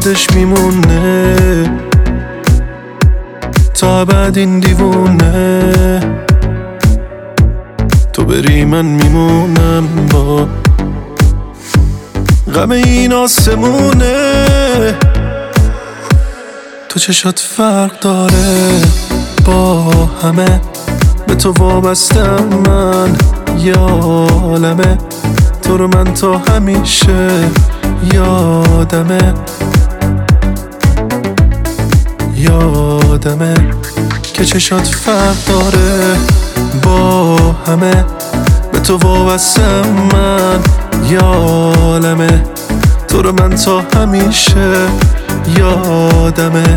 یادش میمونه تا بعد این دیوونه. تو بری من میمونم با غم این آسمونه. تو چشات فرق داره با همه، به تو وابستم من یالمه. تو رو من تا همیشه یادمه که چشات فرق داره با همه، به تو وابستم من یالمه. تو رو من تا همیشه یادمه.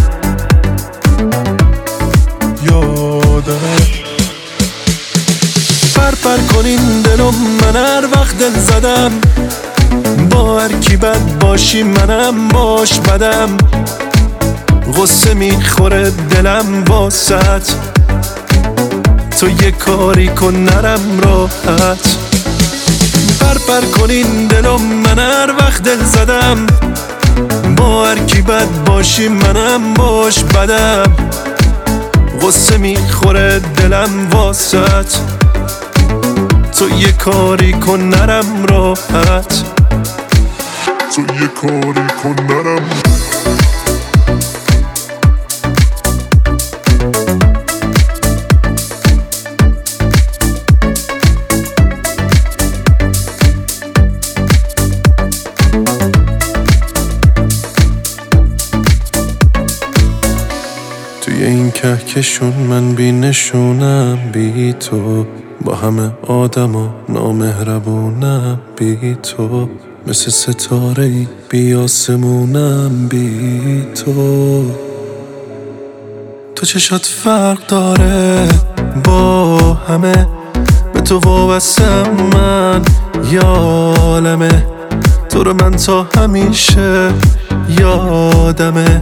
پر کنین دلم، من هر وقت دل زدم با هر کی بد باشی منم باش بدم. غصه میخوره دلم واسط، تو یه کاری کن نرم راحت. پر کنین دلم، من هر وقت دل زدم با هر کی بد باشی منم باش بدم. غصه میخوره دلم واسط، تو یه کاری کن نرم راحت. تو یه کاری کن نرم. توی این کهکشون من بی نشونم بی تو، با همه آدم و نامهربونم بی تو. مثل ستاره‌ای بی آسمونم بی تو. تو چشات فرق داره با همه، به تو وابستم من یالمه. تو رو من تا همیشه یادمه.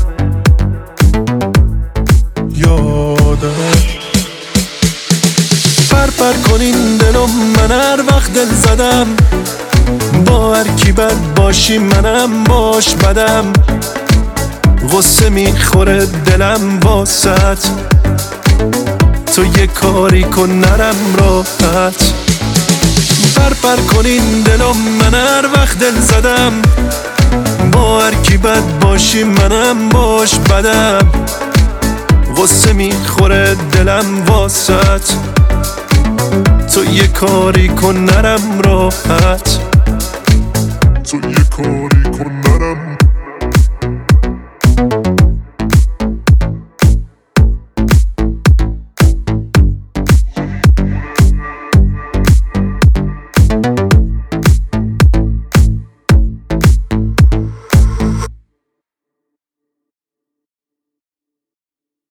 پر کنین دلم، من هر وقت دل زدم با هر کی بد باشی منم باش بدم. غصه میخوره دلم واسط، تو یه کاری کن نرم راحت. پر کنین دلم، من هر وقت دل زدم با هر کی بد باشی منم باش بدم. غصه میخوره دلم واسط، تو یه کاری کن نرم راحت. تو یه کاری